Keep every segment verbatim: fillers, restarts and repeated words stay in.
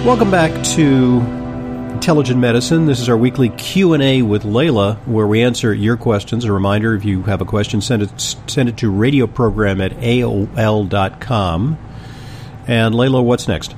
Welcome back to Intelligent Medicine. This is our weekly Q and A with Layla, where we answer your questions. A reminder, if you have a question, send it send it to radioprogram at A O L dot com. And Layla, what's next?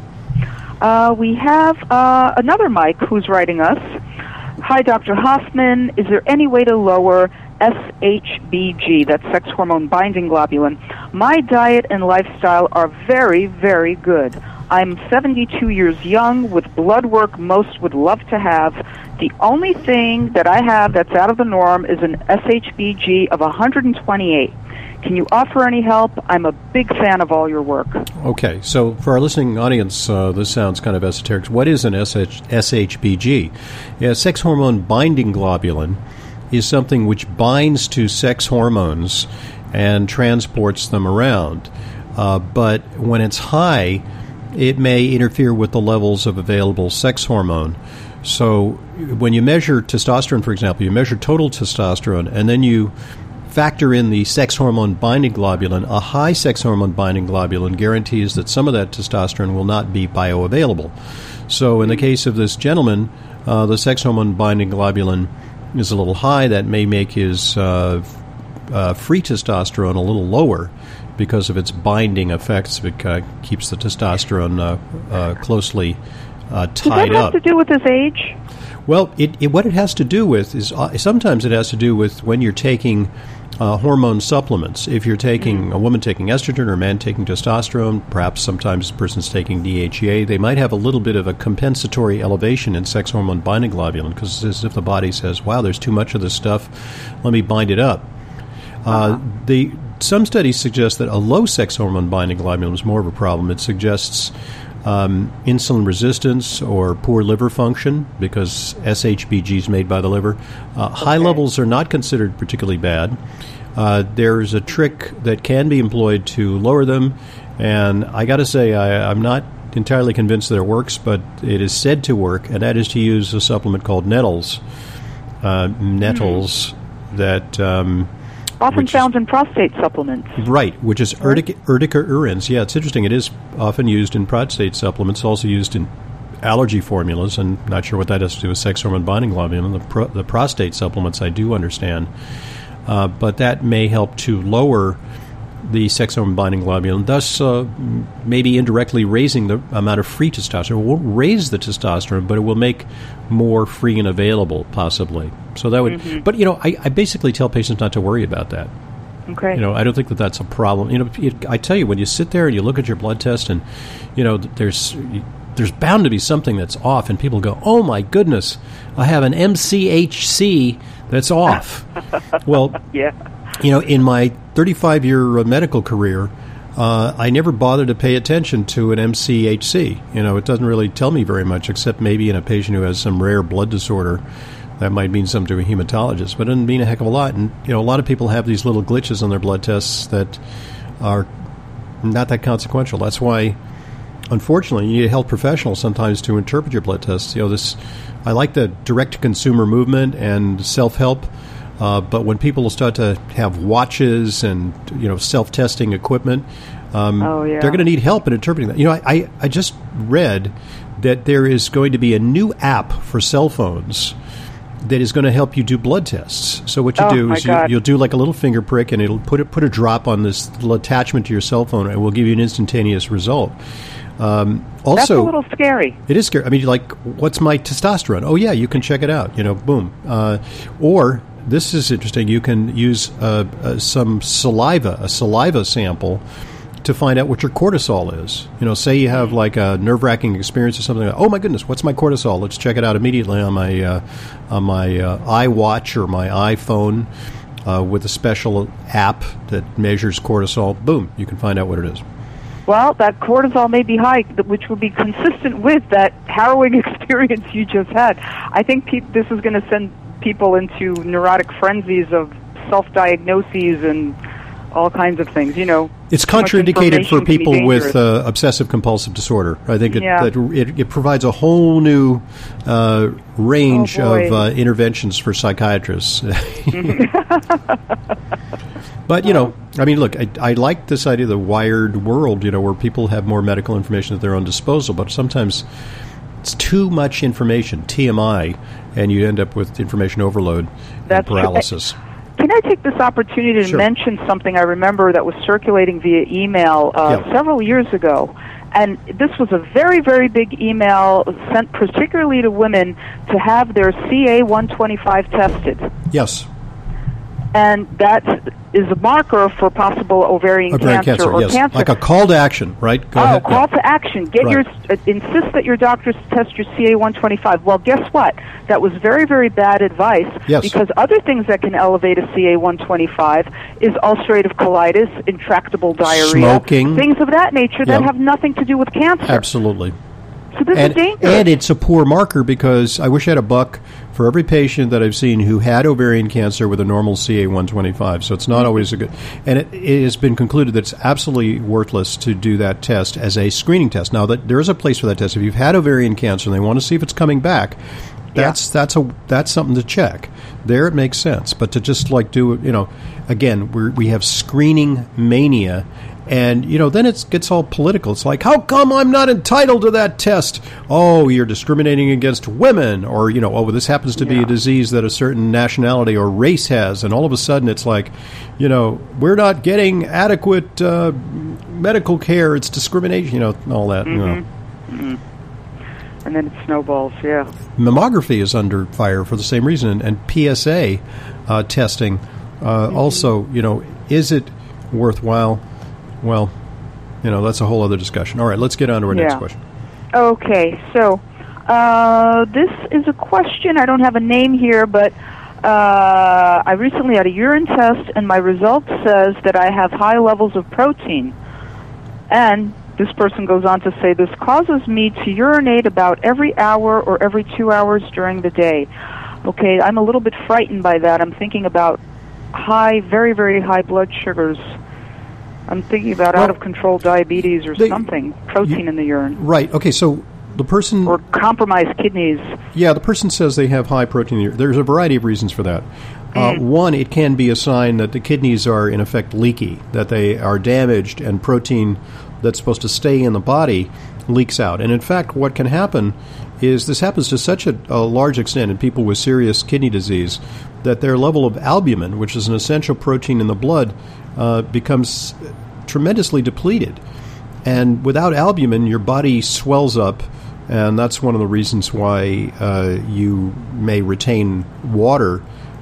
Uh, we have uh, another Mike who's writing us. Hi, Doctor Hoffman. Is there any way to lower S H B G, that's sex hormone binding globulin? My diet and lifestyle are very, very good. I'm seventy-two years young with blood work most would love to have. The only thing that I have that's out of the norm is an S H B G of one hundred twenty-eight. Can you offer any help? I'm a big fan of all your work. Okay, so for our listening audience, uh, this sounds kind of esoteric. What is an S H B G? Yeah, sex hormone binding globulin is something which binds to sex hormones and transports them around. Uh, but when it's high, it may interfere with the levels of available sex hormone. So when you measure testosterone, for example, you measure total testosterone, and then you factor in the sex hormone binding globulin. A high sex hormone binding globulin guarantees that some of that testosterone will not be bioavailable. So in the case of this gentleman, uh, the sex hormone binding globulin is a little high. That may make his uh, uh, free testosterone a little lower because of its binding effects. It uh, keeps the testosterone uh, uh, closely uh, tied up. Does that have up. to do with his age? Well, it, it, what it has to do with is uh, sometimes it has to do with when you're taking uh, hormone supplements. If you're taking mm-hmm. a woman taking estrogen or a man taking testosterone, perhaps sometimes a person's taking D H E A, they might have a little bit of a compensatory elevation in sex hormone binding globulin because it's as if the body says, wow, there's too much of this stuff, let me bind it up. Uh, the Some studies suggest that a low sex hormone binding globulin is more of a problem. It suggests um, insulin resistance or poor liver function because S H B G is made by the liver. Uh, okay. High levels are not considered particularly bad. Uh, there's a trick that can be employed to lower them, and I got to say I, I'm not entirely convinced that it works, but it is said to work, and that is to use a supplement called Nettles. Uh, Nettles mm-hmm. that... Um, Often found is, in prostate supplements. Right, which is Urtica, Urtica urens. Yeah, it's interesting. It is often used in prostate supplements, also used in allergy formulas, and not sure what that has to do with sex hormone binding globulin. The, pro, the prostate supplements I do understand. Uh, but that may help to lower the sex hormone binding globulin, thus uh, maybe indirectly raising the amount of free testosterone. It won't raise the testosterone, but it will make more free and available, possibly. So that would, mm-hmm. but you know, I, I basically tell patients not to worry about that. Okay. You know, I don't think that that's a problem. You know, it, I tell you, when you sit there and you look at your blood test, and you know, there's there's bound to be something that's off, and people go, "Oh my goodness, I have an M C H C that's off." Well, yeah. You know, in my thirty-five year medical career, uh, I never bothered to pay attention to an M C H C. You know, it doesn't really tell me very much, except maybe in a patient who has some rare blood disorder. That might mean something to a hematologist, but it doesn't mean a heck of a lot. And, you know, a lot of people have these little glitches on their blood tests that are not that consequential. That's why, unfortunately, you need a health professional sometimes to interpret your blood tests. You know, this, I like the direct-to-consumer movement and self-help. Uh, but when people start to have watches and, you know, self-testing equipment, um, oh, yeah. they're going to need help in interpreting that. You know, I, I, I just read that there is going to be a new app for cell phones that is going to help you do blood tests. So what you oh, do is you, God. you'll do like a little finger prick, and it'll put it, put a drop on this little attachment to your cell phone, and it will give you an instantaneous result. Um, also, that's a little scary. It is scary. I mean, like, what's my testosterone? Oh, yeah, you can check it out. You know, boom. Uh, or... This is interesting. You can use uh, uh, some saliva, a saliva sample, to find out what your cortisol is. You know, say you have like a nerve-wracking experience or something. Like, oh my goodness, what's my cortisol? Let's check it out immediately on my uh, on my uh, iWatch or my iPhone uh, with a special app that measures cortisol. Boom, you can find out what it is. Well, that cortisol may be high, which will be consistent with that harrowing experience you just had. I think pe- this is going to send people into neurotic frenzies of self-diagnoses and all kinds of things, you know. It's contraindicated for people with uh, obsessive-compulsive disorder. I think it, yeah. it, it, it provides a whole new uh, range oh, of uh, interventions for psychiatrists. But, you know, I mean, look, I, I like this idea of the wired world, you know, where people have more medical information at their own disposal, but sometimes it's too much information, T M I, and you end up with information overload That's and paralysis. True. Can I take this opportunity to Sure. mention something I remember that was circulating via email uh, Yeah. several years ago? And this was a very, very big email sent particularly to women to have their C A one twenty-five tested. Yes. And that is a marker for possible ovarian, Ovarian cancer, cancer, or yes. cancer. Like a call to action, right? Go oh, ahead. call Yeah. to action. Get Right. your uh, insist that your doctor test your C A one twenty-five. Well, guess what? That was very, very bad advice. Yes. Because other things that can elevate a C A one twenty-five is ulcerative colitis, intractable diarrhea, Smoking. things of that nature that Yeah. have nothing to do with cancer. Absolutely. So this And, is dangerous. and it's a poor marker because I wish I had a buck for every patient that I've seen who had ovarian cancer with a normal C A one twenty-five. So it's not Mm-hmm. always a good. And it, it has been concluded that it's absolutely worthless to do that test as a screening test. Now, that there is a place for that test. If you've had ovarian cancer and they want to see if it's coming back, that's Yeah. that's a that's something to check. There, it makes sense. But to just like do it, you know, again, we we have screening mania. And, you know, then it gets all political. It's like, how come I'm not entitled to that test? Oh, you're discriminating against women. Or, you know, oh, well, this happens to be Yeah. a disease that a certain nationality or race has. And all of a sudden it's like, you know, we're not getting adequate uh, medical care. It's discrimination, you know, all that. You know. Mm-hmm. And then it snowballs, yeah. Mammography is under fire for the same reason. And, and P S A uh, testing uh, mm-hmm. also, you know, is it worthwhile? Well, you know, that's a whole other discussion. All right, let's get on to our Yeah. next question. Okay, so uh, this is a question. I don't have a name here, but uh, I recently had a urine test, and my result says that I have high levels of protein. And this person goes on to say, this causes me to urinate about every hour or every two hours during the day. Okay, I'm a little bit frightened by that. I'm thinking about high, very, very high blood sugars. I'm thinking about Well, out-of-control diabetes or they- something, protein you- in the urine, Right. Okay, so the person... or compromised kidneys. Yeah, the person says they have high protein in the urine. There's a variety of reasons for that. Uh, Mm. one, it can be a sign that the kidneys are, in effect, leaky, that they are damaged, and protein that's supposed to stay in the body leaks out. And in fact, what can happen is this happens to such a, a large extent in people with serious kidney disease that their level of albumin, which is an essential protein in the blood, uh, becomes tremendously depleted. And without albumin, your body swells up, and that's one of the reasons why uh, you may retain water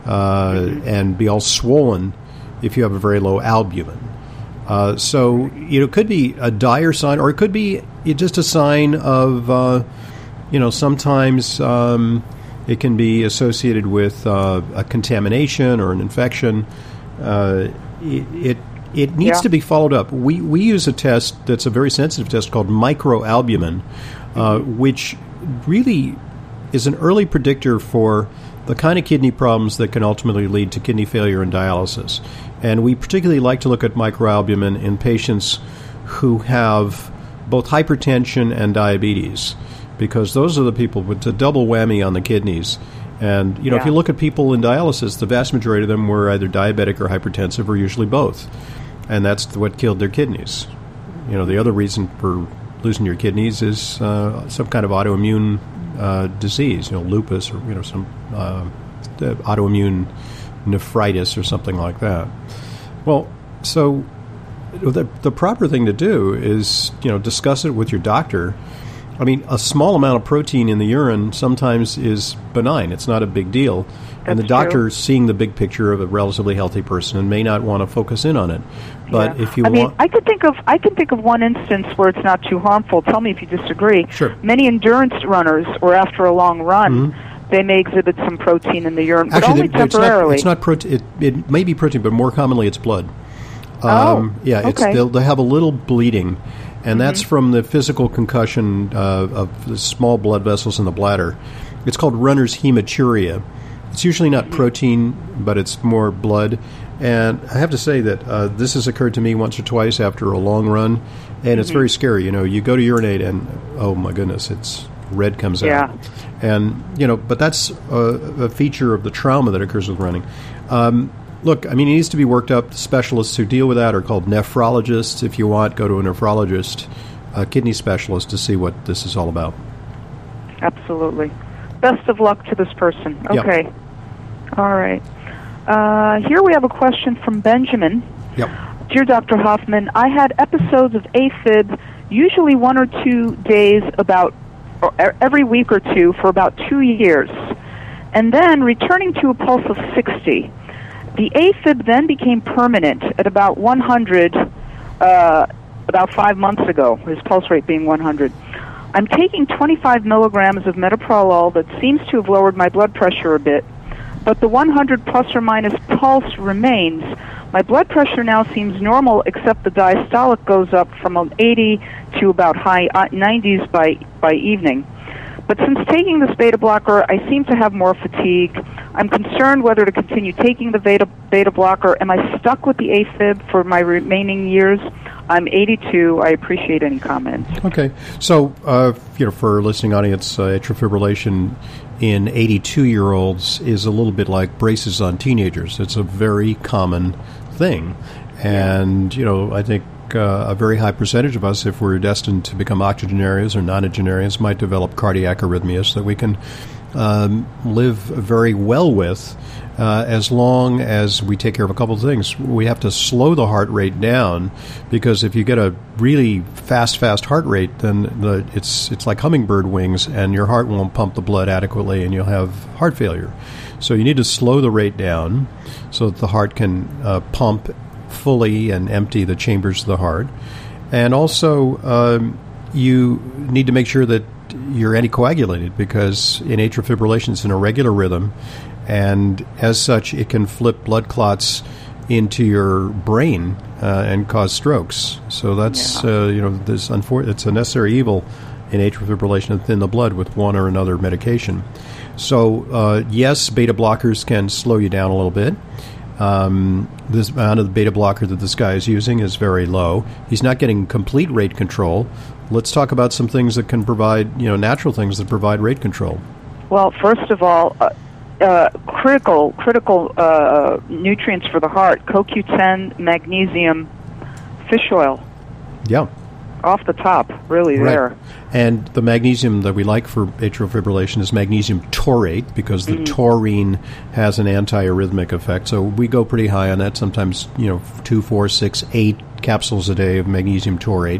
uh, and be all swollen if you have a very low albumin. Uh, so you know, it could be a dire sign, or it could be just a sign of, uh, you know, sometimes um, it can be associated with uh, a contamination or an infection. Uh, it, it it needs Yeah. to be followed up. We we use a test that's a very sensitive test called microalbumin, uh, which really is an early predictor for the kind of kidney problems that can ultimately lead to kidney failure and dialysis. And we particularly like to look at microalbumin in patients who have both hypertension and diabetes, because those are the people with a double whammy on the kidneys. And, you know, if Yeah. you look at people in dialysis, the vast majority of them were either diabetic or hypertensive, or usually both. And that's what killed their kidneys. You know, the other reason for losing your kidneys is uh, some kind of autoimmune uh, disease, you know, lupus, or, you know, some uh, autoimmune nephritis or something like that. Well, so the the proper thing to do is, you know, discuss it with your doctor. I mean, a small amount of protein in the urine sometimes is benign. It's not a big deal. And the That's doctor true. is seeing the big picture of a relatively healthy person and may not want to focus in on it. But Yeah. if you I mean, want... I could think of I can think of one instance where it's not too harmful. Tell me if you disagree. Sure. Many endurance runners, or after a long run, Mm-hmm. they may exhibit some protein in the urine, but Actually, only the- it's not, temporarily. it's not protein. It, it may be protein, but more commonly it's blood. Oh, yeah, it's, okay. they'll, they have a little bleeding, and that's from the physical concussion uh, of the small blood vessels in the bladder. It's called runner's hematuria. It's usually not protein, but it's more blood. And I have to say that uh, this has occurred to me once or twice after a long run, and it's very scary. You know, you go to urinate, and oh my goodness, it's red comes Yeah. out. And, you know, but that's a, a feature of the trauma that occurs with running. Um, look, I mean, it needs to be worked up. Specialists who deal with that are called nephrologists. If you want, go to a nephrologist, a kidney specialist, to see what this is all about. Absolutely. Best of luck to this person. Yep. Okay. All right. Uh, here we have a question from Benjamin. Yep. Dear Doctor Hoffman, I had episodes of AFib, usually one or two days about or every week or two for about two years, and then returning to a pulse of sixty. The AFib then became permanent at about one hundred, uh, about five months ago, his pulse rate being one hundred. I'm taking twenty-five milligrams of metoprolol that seems to have lowered my blood pressure a bit, but the one hundred plus or minus pulse remains. My blood pressure now seems normal, except the diastolic goes up from an eighty to about high nineties by, by evening. But since taking this beta blocker, I seem to have more fatigue. I'm concerned whether to continue taking the beta, beta blocker. Am I stuck with the AFib for my remaining years? I'm eighty-two. I appreciate any comments. Okay. So, uh, you know, for our listening audience, uh, atrial fibrillation in eighty-two-year-olds is a little bit like braces on teenagers. It's a very common thing. And, you know, I think uh, a very high percentage of us, if we're destined to become octogenarians or nonagenarians, might develop cardiac arrhythmias that we can um, live very well with uh, as long as we take care of a couple of things. We have to slow the heart rate down, because if you get a really fast, fast heart rate, then the, it's it's like hummingbird wings, and your heart won't pump the blood adequately, and you'll have heart failure. So you need to slow the rate down so that the heart can uh, pump fully and empty the chambers of the heart. And also, um, you need to make sure that you're anticoagulated, because in atrial fibrillation it's an irregular rhythm, and as such it can flip blood clots into your brain uh, and cause strokes. So that's yeah. uh, you know this unfor- it's a necessary evil in atrial fibrillation to thin the blood with one or another medication. So uh, yes, beta blockers can slow you down a little bit. Um, this amount of the beta blocker that this guy is using is very low. He's not getting complete rate control. Let's talk about some things that can provide, you know, natural things that provide rate control. Well, first of all, uh, uh, critical critical uh, nutrients for the heart: C O Q ten, magnesium, fish oil. Yeah. Off the top, really right. there. And the magnesium that we like for atrial fibrillation is magnesium taurate, because the mm-hmm. taurine has an antiarrhythmic effect. So we go pretty high on that, sometimes, you know, two, four, six, eight capsules a day of magnesium taurate.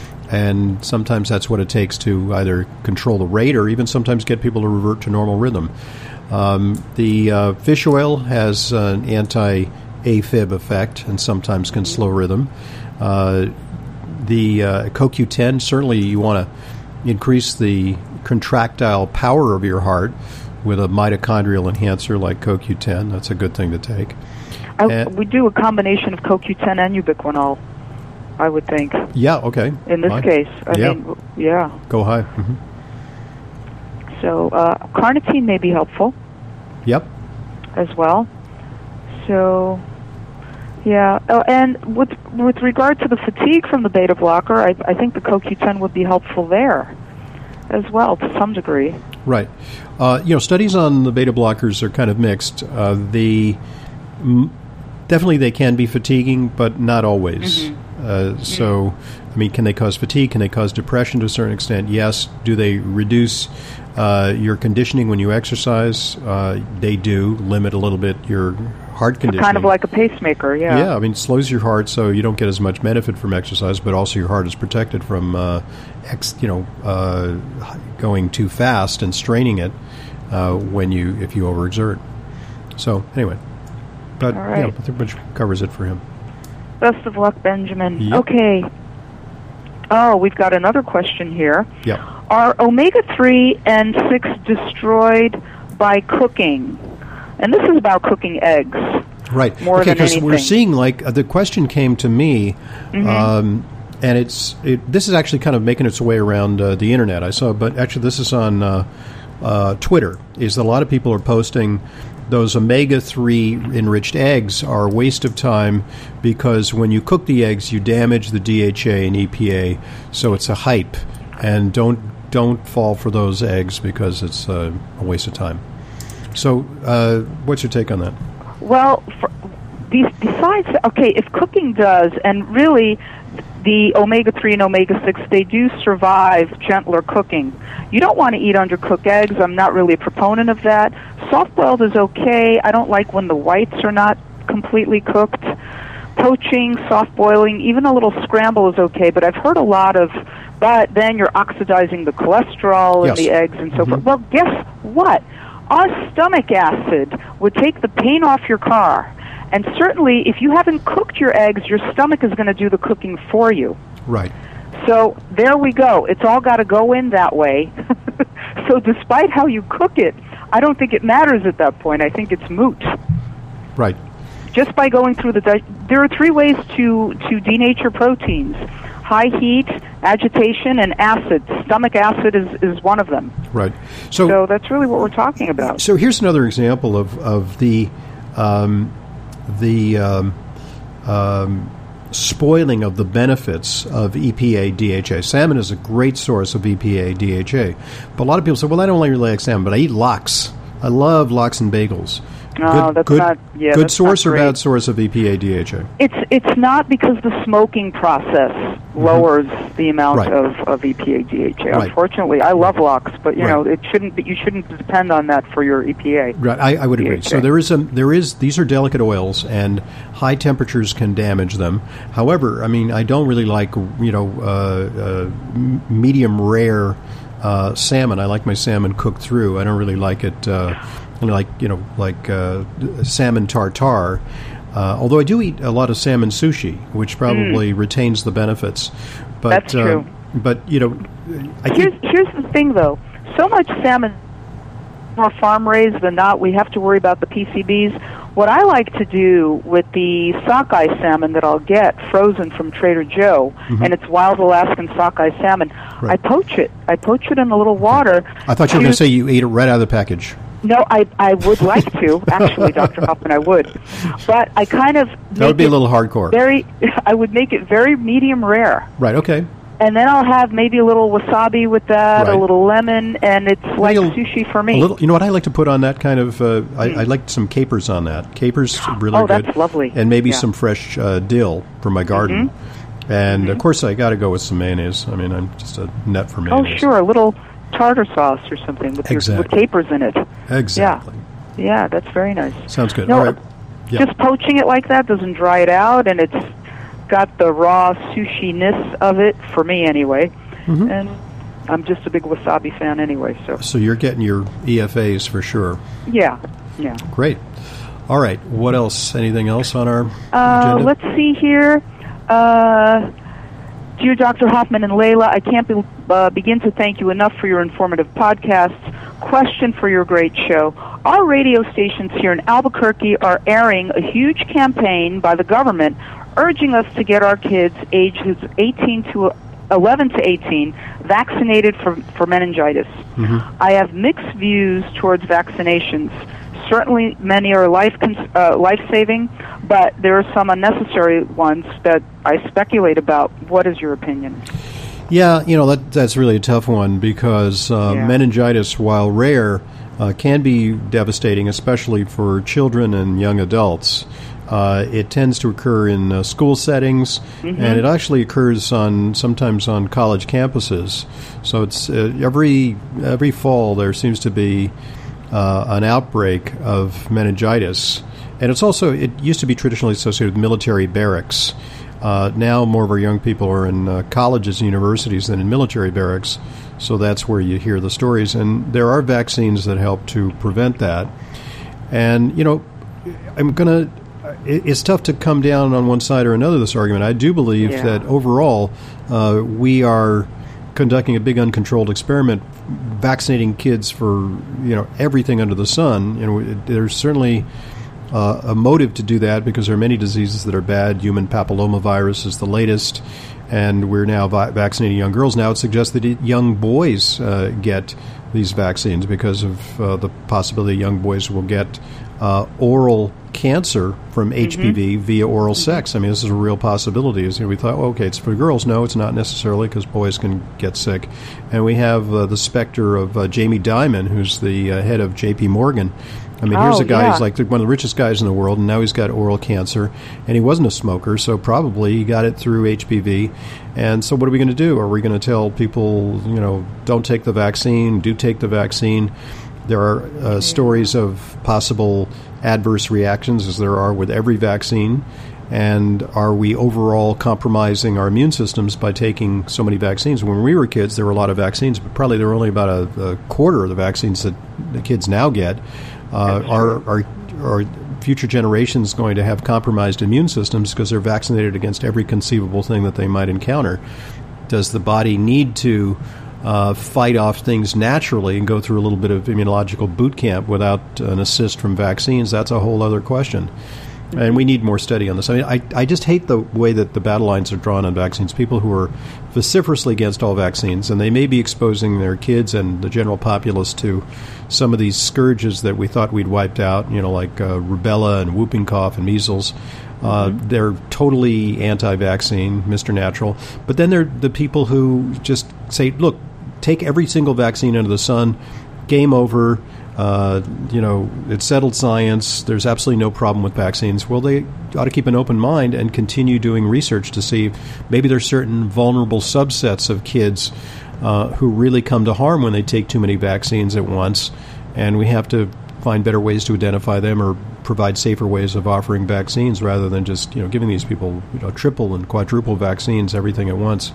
And sometimes that's what it takes to either control the rate or even sometimes get people to revert to normal rhythm. Um, the uh, fish oil has an anti-AFib effect and sometimes can slow rhythm. Uh, the uh, C O Q ten, certainly you want to increase the contractile power of your heart with a mitochondrial enhancer like C O Q ten. That's a good thing to take. I, we do a combination of C O Q ten and ubiquinol, I would think. Yeah, okay. In this Fine. case. I yeah. mean, yeah. Go high. Mm-hmm. So uh, carnitine may be helpful. Yep. As well. So, yeah. Oh, and with with regard to the fatigue from the beta blocker, I, I think the C O Q ten would be helpful there as well to some degree. Right. Uh, you know, studies on the beta blockers are kind of mixed. Uh, the m- definitely they can be fatiguing, but not always. Mm-hmm. Uh, so, mm-hmm. I mean, can they cause fatigue? Can they cause depression to a certain extent? Yes. Do they reduce uh, your conditioning when you exercise? Uh, they do limit a little bit your heart conditioning. Kind of like a pacemaker, yeah. Yeah, I mean, it slows your heart so you don't get as much benefit from exercise, but also your heart is protected from, uh, ex, you know, uh, going too fast and straining it uh, when you if you overexert. So anyway, but All right. yeah, I think which covers it for him. Best of luck, Benjamin. Yep. Okay. Oh, we've got another question here. Yeah. Are omega three and six destroyed by cooking? And this is about cooking eggs. Right. More okay, than anything. We're seeing, like, uh, the question came to me, mm-hmm. um, and it's it, this is actually kind of making its way around uh, the internet. I saw, but actually this is on uh, uh, Twitter, is that a lot of people are posting those omega three enriched eggs are a waste of time because when you cook the eggs, you damage the D H A and E P A, so it's a hype. And don't don't fall for those eggs because it's uh, a waste of time. So uh, what's your take on that? Well, for, besides, okay, if cooking does, and really the omega three and omega six, they do survive gentler cooking. You don't want to eat undercooked eggs. I'm not really a proponent of that. Soft-boiled is okay. I don't like when the whites are not completely cooked. Poaching, soft-boiling, even a little scramble is okay, but I've heard a lot of, but then you're oxidizing the cholesterol yes. in the eggs and so mm-hmm. forth. Well, guess what? Our stomach acid would take the paint off your car. And certainly, if you haven't cooked your eggs, your stomach is going to do the cooking for you. Right. So there we go. It's all got to go in that way. So despite how you cook it, I don't think it matters at that point. I think it's moot. Right. Just by going through the... Di- there are three ways to, to denature proteins. High heat, agitation, and acid. Stomach acid is, is one of them. Right. So, so that's really what we're talking about. So here's another example of, of the... Um, the um, um, spoiling of the benefits of E P A D H A. Salmon is a great source of E P A D H A. But a lot of people say, well, I don't really like salmon, but I eat lox. I love lox and bagels. No, good, that's good, not. Yeah, good that's source not or great. bad source of E P A D H A? It's it's not because the smoking process mm-hmm. lowers the amount right. of, of E P A D H A. Right. Unfortunately, I love lox, but you right. know it shouldn't. Be, you shouldn't depend on that for your E P A. Right, I, I would D H A. agree. So there is a there is these are delicate oils, and high temperatures can damage them. However, I mean, I don't really like you know uh, uh, medium rare uh, salmon. I like my salmon cooked through. I don't really like it. Uh, like you know, like uh, salmon tartare. Uh, although I do eat a lot of salmon sushi, which probably mm. retains the benefits. But, That's true. Uh, but you know, I here's think here's the thing, though. So much salmon more farm raised than not. We have to worry about the P C Bs. What I like to do with the sockeye salmon that I'll get frozen from Trader Joe, mm-hmm. and it's wild Alaskan sockeye salmon, right. I poach it. I poach it in a little water. I thought you were going to say you ate it right out of the package. No, I I would like to, actually, Doctor Hoffman, I would. But I kind of... That would be a little hardcore. Very, I would make it very medium rare. Right, okay. And then I'll have maybe a little wasabi with that, right. a little lemon, and it's like a, sushi for me. A little, you know what I like to put on that kind of... Uh, I, mm. I like some capers on that. Capers really oh, good. Oh, that's lovely. And maybe yeah. some fresh uh, dill from my garden. Mm-hmm. And, mm-hmm. of course, I got to go with some mayonnaise. I mean, I'm just a nut for mayonnaise. Oh, sure, a little tartar sauce or something with, exactly. your, with capers in it. Exactly. Yeah. Yeah, that's very nice. Sounds good. No, all right. Just yeah. poaching it like that doesn't dry it out, and it's got the raw sushi-ness of it, for me anyway. Mm-hmm. And I'm just a big wasabi fan anyway. So So you're getting your E F As for sure. Yeah, yeah. Great. All right. What else? Anything else on our uh, agenda? Let's see here. Uh, dear Doctor Hoffman and Layla, I can't be, uh, begin to thank you enough for your informative podcasts. Question for your great show. Our radio stations here in Albuquerque are airing a huge campaign by the government urging us to get our kids ages eighteen to eleven to eighteen vaccinated for, for meningitis. Mm-hmm. I have mixed views towards vaccinations. Certainly many are life uh, life-saving, but there are some unnecessary ones that I speculate about. What is your opinion? Yeah, you know, that that's really a tough one because uh, yeah. meningitis, while rare, uh, can be devastating, especially for children and young adults. Uh, it tends to occur in uh, school settings, mm-hmm. and it actually occurs on sometimes on college campuses. So it's uh, every every fall there seems to be uh, an outbreak of meningitis, and it's also it used to be traditionally associated with military barracks. Uh, now more of our young people are in uh, colleges and universities than in military barracks, so that's where you hear the stories. And there are vaccines that help to prevent that. And, you know, I'm going to... It's tough to come down on one side or another of this argument. I do believe yeah. that overall uh, we are conducting a big uncontrolled experiment vaccinating kids for, you know, everything under the sun. You know, there's certainly... Uh, a motive to do that because there are many diseases that are bad. Human papillomavirus is the latest, and we're now vi- vaccinating young girls. Now it suggests that young boys uh, get these vaccines because of uh, the possibility young boys will get uh, oral cancer from H P V Mm-hmm. via oral sex. I mean, this is a real possibility. You know, we thought, well, okay, it's for girls. No, it's not necessarily, because boys can get sick. And we have uh, the specter of uh, Jamie Dimon, who's the uh, head of J P Morgan. I mean, here's Oh, a guy yeah. who's like one of the richest guys in the world, and now he's got oral cancer, and he wasn't a smoker, so probably he got it through H P V. And so what are we going to do? Are we going to tell people, you know, don't take the vaccine, do take the vaccine? There are uh, stories of possible adverse reactions, as there are with every vaccine. And are we overall compromising our immune systems by taking so many vaccines? When we were kids, there were a lot of vaccines, but probably there were only about a, a quarter of the vaccines that the kids now get. Uh, are, are, are future generations going to have compromised immune systems because they're vaccinated against every conceivable thing that they might encounter? Does the body need to uh, fight off things naturally and go through a little bit of immunological boot camp without an assist from vaccines? That's a whole other question. And we need more study on this. I mean, I, I just hate the way that the battle lines are drawn on vaccines. People who are vociferously against all vaccines, and they may be exposing their kids and the general populace to some of these scourges that we thought we'd wiped out, you know, like uh, rubella and whooping cough and measles. Uh, mm-hmm. They're totally anti-vaccine, Mister Natural. But then they're the people who just say, look, take every single vaccine under the sun, game over. Uh, you know, it's settled science. There's absolutely no problem with vaccines. Well, they ought to keep an open mind and continue doing research to see maybe there's certain vulnerable subsets of kids uh, who really come to harm when they take too many vaccines at once, and we have to find better ways to identify them or provide safer ways of offering vaccines rather than just, you know, giving these people, you know, triple and quadruple vaccines, everything at once.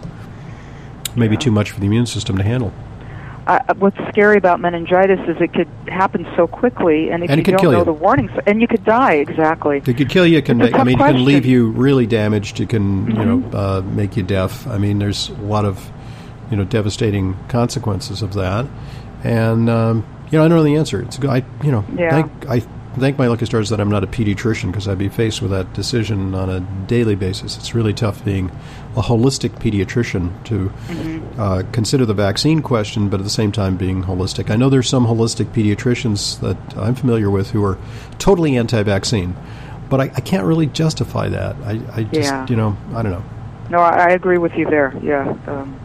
Maybe Yeah. too much for the immune system to handle. Uh, what's scary about meningitis is it could happen so quickly, and if And it you could don't kill know you. the warnings, and you could die. Exactly. It could kill you. It can, It's a I tough mean, it can question. leave you really damaged. It can, Mm-hmm. you know, uh, make you deaf. I mean, there's a lot of, you know, devastating consequences of that. And um, you know, I don't know the answer. It's I, you know, Yeah. thank I thank my lucky stars that I'm not a pediatrician, because I'd be faced with that decision on a daily basis. It's really tough being a holistic pediatrician to Mm-hmm. uh, consider the vaccine question, but at the same time being holistic. I know there's some holistic pediatricians that I'm familiar with who are totally anti-vaccine, but I, I can't really justify that. I, I just, Yeah. you know, I don't know. No, I, I agree with you there. Yeah. Um,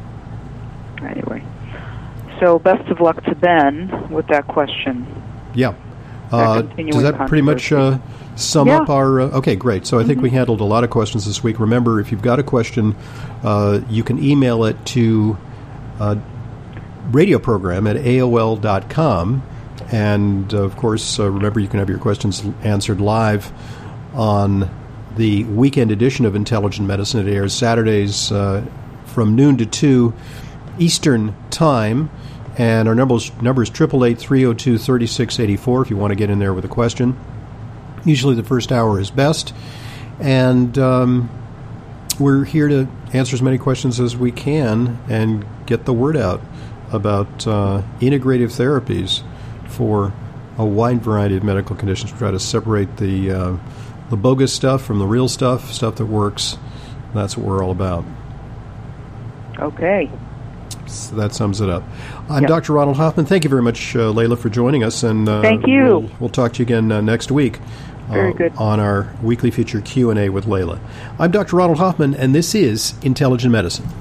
anyway, so best of luck to Ben with that question. Yeah. Uh, continuing does that pretty much uh, sum Yeah. up our... Uh, okay, great. So I think we handled a lot of questions this week. Remember, if you've got a question, uh, you can email it to uh, radio program at A O L dot com. And, uh, of course, uh, remember, you can have your questions answered live on the weekend edition of Intelligent Medicine. It airs Saturdays uh, from noon to two Eastern Time. And our number is, number is eight eight eight, three oh two, three six eight four if you want to get in there with a question. Usually the first hour is best. And um, we're here to answer as many questions as we can and get the word out about uh, integrative therapies for a wide variety of medical conditions. We try to separate the, uh, the bogus stuff from the real stuff, stuff that works. That's what we're all about. Okay. So that sums it up. I'm Yep. Doctor Ronald Hoffman. Thank you very much, uh, Layla, for joining us. And uh, Thank you. We'll, we'll talk to you again uh, next week. Very uh, good. On our weekly feature Q and A with Layla. I'm Doctor Ronald Hoffman, and this is Intelligent Medicine.